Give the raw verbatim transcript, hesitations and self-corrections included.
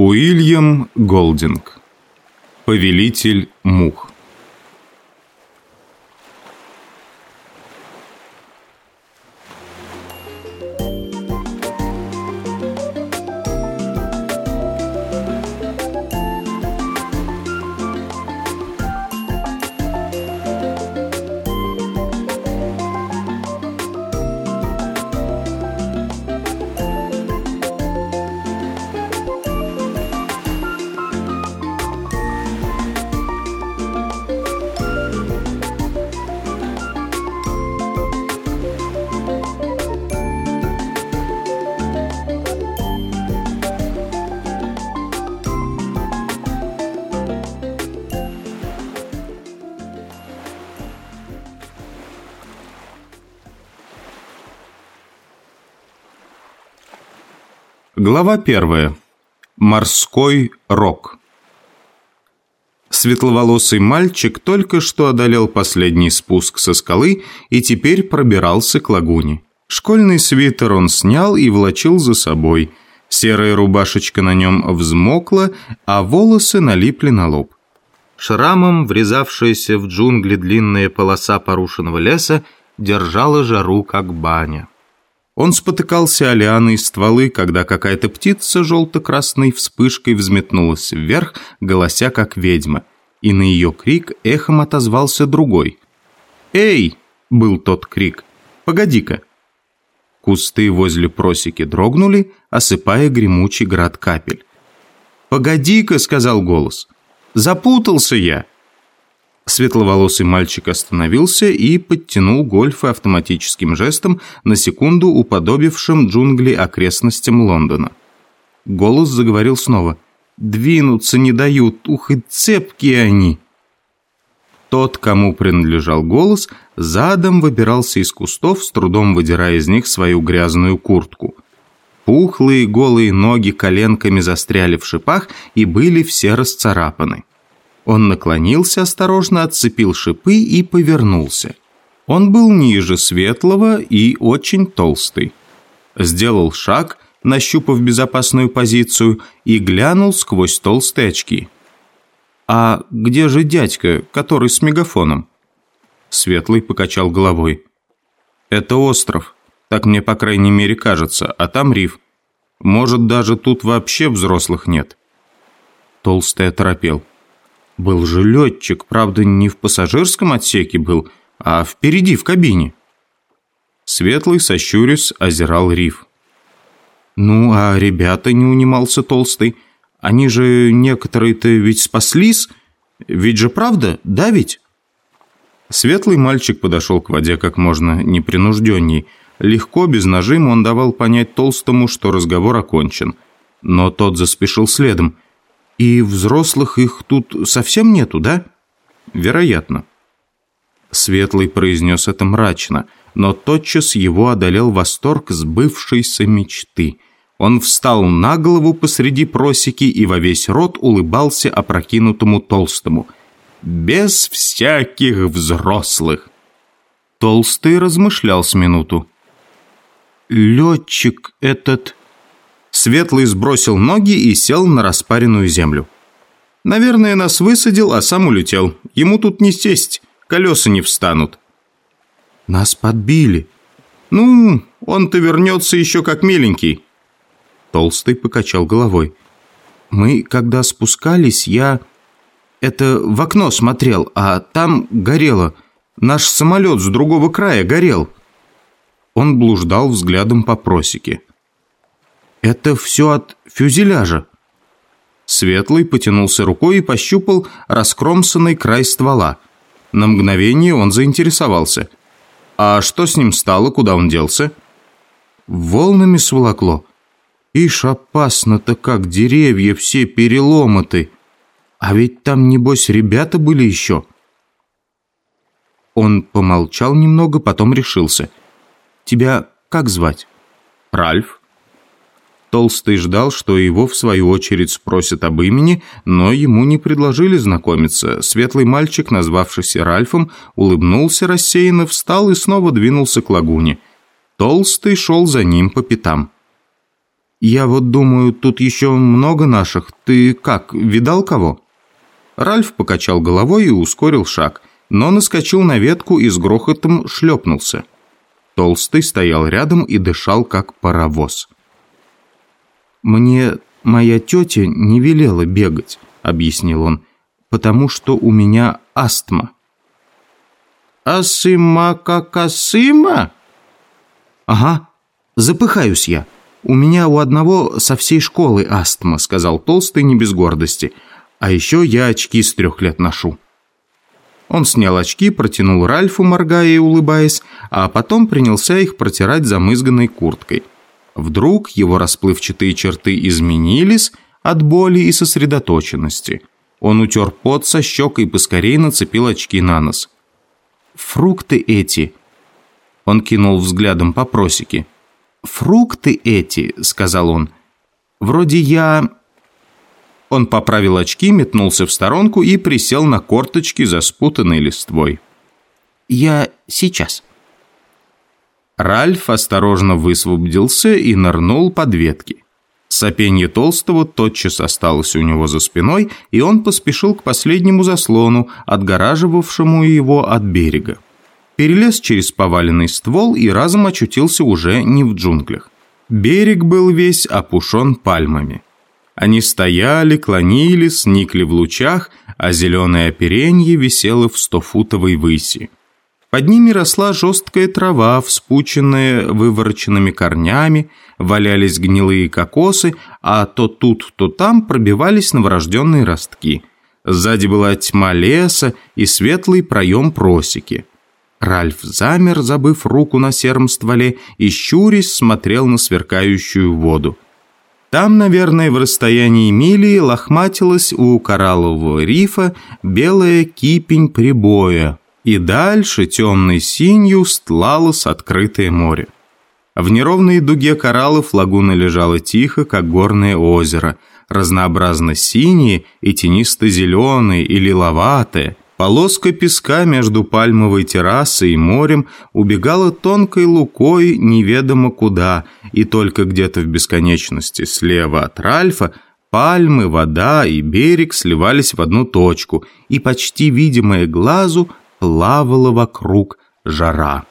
Уильям Голдинг. Повелитель мух. Глава первая. Морской рок. Светловолосый мальчик только что одолел последний спуск со скалы и теперь пробирался к лагуне. Школьный свитер он снял и волочил за собой. Серая рубашечка на нем взмокла, а волосы налипли на лоб. Шрамом врезавшаяся в джунгли длинная полоса порушенного леса держала жару, как баня. Он спотыкался о лианы и стволы, когда какая-то птица желто-красной вспышкой взметнулась вверх, голося как ведьма, и на ее крик эхом отозвался другой. «Эй!» — был тот крик. «Погоди-ка!» Кусты возле просеки дрогнули, осыпая гремучий град капель. «Погоди-ка!» — сказал голос. «Запутался я!» Светловолосый мальчик остановился и подтянул гольфы автоматическим жестом, на секунду уподобившим джунгли окрестностям Лондона. Голос заговорил снова. «Двинуться не дают, ух и цепкие они!» Тот, кому принадлежал голос, задом выбирался из кустов, с трудом выдирая из них свою грязную куртку. Пухлые голые ноги коленками застряли в шипах и были все расцарапаны. Он наклонился осторожно, отцепил шипы и повернулся. Он был ниже Светлого и очень толстый. Сделал шаг, нащупав безопасную позицию, и глянул сквозь толстые очки. «А где же дядька, который с мегафоном?» Светлый покачал головой. «Это остров, так мне по крайней мере кажется, а там риф. Может, даже тут вообще взрослых нет». Толстый оторопел. Был же летчик, правда, не в пассажирском отсеке был, а впереди, в кабине. Светлый, сощурясь, озирал риф. «Ну, а ребята», — не унимался Толстый, — «они же некоторые-то ведь спаслись, ведь же правда, да ведь?» Светлый мальчик подошел к воде как можно непринужденней. Легко, без нажима он давал понять Толстому, что разговор окончен. Но тот заспешил следом. «И взрослых их тут совсем нету, да?» «Вероятно». Светлый произнес это мрачно, но тотчас его одолел восторг сбывшейся мечты. Он встал на голову посреди просеки и во весь рот улыбался опрокинутому Толстому. «Без всяких взрослых!» Толстый размышлял с минуту. «Летчик этот...» Светлый сбросил ноги и сел на распаренную землю. «Наверное, нас высадил, а сам улетел. Ему тут не сесть, колеса не встанут». «Нас подбили». «Ну, он-то вернется еще как миленький». Толстый покачал головой. «Мы, когда спускались, я... это в окно смотрел, а там горело. Наш самолет с другого края горел». Он блуждал взглядом по просеке. «Это все от фюзеляжа». Светлый потянулся рукой и пощупал раскромсанный край ствола. На мгновение он заинтересовался. «А что с ним стало, куда он делся?» «Волнами сволокло. Ишь, опасно-то как, деревья все переломаты. А ведь там, небось, ребята были еще». Он помолчал немного, потом решился. «Тебя как звать?» «Ральф». Толстый ждал, что его в свою очередь спросят об имени, но ему не предложили знакомиться. Светлый мальчик, назвавшийся Ральфом, улыбнулся рассеянно, встал и снова двинулся к лагуне. Толстый шел за ним по пятам. «Я вот думаю, тут еще много наших. Ты как, видал кого?» Ральф покачал головой и ускорил шаг, но наскочил на ветку и с грохотом шлепнулся. Толстый стоял рядом и дышал, как паровоз. «Мне моя тетя не велела бегать», — объяснил он, «потому что у меня астма». «Асыма-какасыма?» «Ага, запыхаюсь я. У меня у одного со всей школы астма», — сказал Толстый не без гордости. «А еще я очки с трех лет ношу». Он снял очки, протянул Ральфу, моргая и улыбаясь, а потом принялся их протирать замызганной курткой. Вдруг его расплывчатые черты изменились от боли и сосредоточенности. Он утер пот со щек и поскорей нацепил очки на нос. «Фрукты эти...» Он кинул взглядом по просеке. «Фрукты эти...» — сказал он. «Вроде я...» Он поправил очки, метнулся в сторонку и присел на корточки за спутанной листвой. «Я сейчас». Ральф осторожно высвободился и нырнул под ветки. Сопенье Толстого тотчас осталось у него за спиной, и он поспешил к последнему заслону, отгораживавшему его от берега. Перелез через поваленный ствол и разом очутился уже не в джунглях. Берег был весь опушен пальмами. Они стояли, клонились, никли в лучах, а зеленое оперенье висело в стофутовой выси. Под ними росла жесткая трава, вспученная вывороченными корнями, валялись гнилые кокосы, а то тут, то там пробивались новорожденные ростки. Сзади была тьма леса и светлый проем просеки. Ральф замер, забыв руку на сером стволе, и щурясь смотрел на сверкающую воду. Там, наверное, в расстоянии мили лохматилась у кораллового рифа белая кипень прибоя, и дальше темной синью стлалось открытое море. В неровной дуге кораллов лагуна лежала тихо, как горное озеро, разнообразно синие и тенисто-зеленые и лиловатые. Полоска песка между пальмовой террасой и морем убегала тонкой лукой неведомо куда, и только где-то в бесконечности слева от Ральфа пальмы, вода и берег сливались в одну точку, и почти видимая глазу плавала вокруг жара.